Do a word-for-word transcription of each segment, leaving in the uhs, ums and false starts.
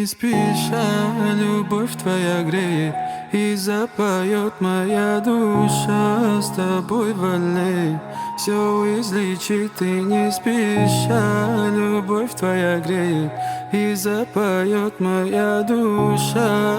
не спеша, любовь твоя греет, и запоет моя душа с тобой вольней. Все излечит, и не спеша, любовь твоя греет, и запоет моя душа.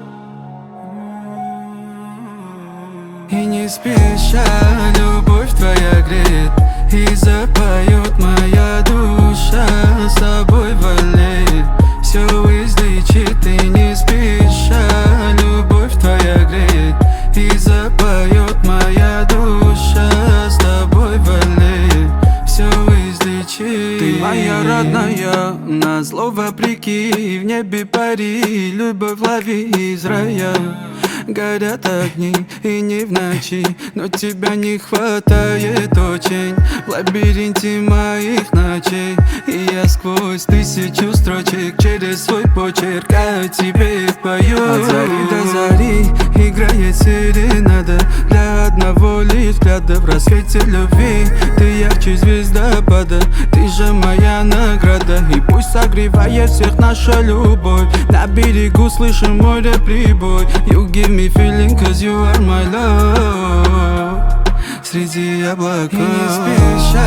И не спеша, любовь твоя греет, и запоет моя душа с тобой вольней. Все излечит, и не спеша, любовь твоя греет, и запоет моя душа с тобой вольней. Все излечит. Ты моя родная, назло вопреки, в небе пари, любовь лови из рая. Горят огни и не в ночи, но тебя не хватает очень в лабиринте моих ночей. И я сквозь тысячу строчек через свой почерк о тебе пою. От зари до зари играет серенада для одного лишь взгляда. В рассвете любви ты ярче звездопада, ты же моя награда. И пусть согревает всех наша любовь, на берегу слышим море прибой. You give me feeling cause you are my love. Среди облаков. И не спеша,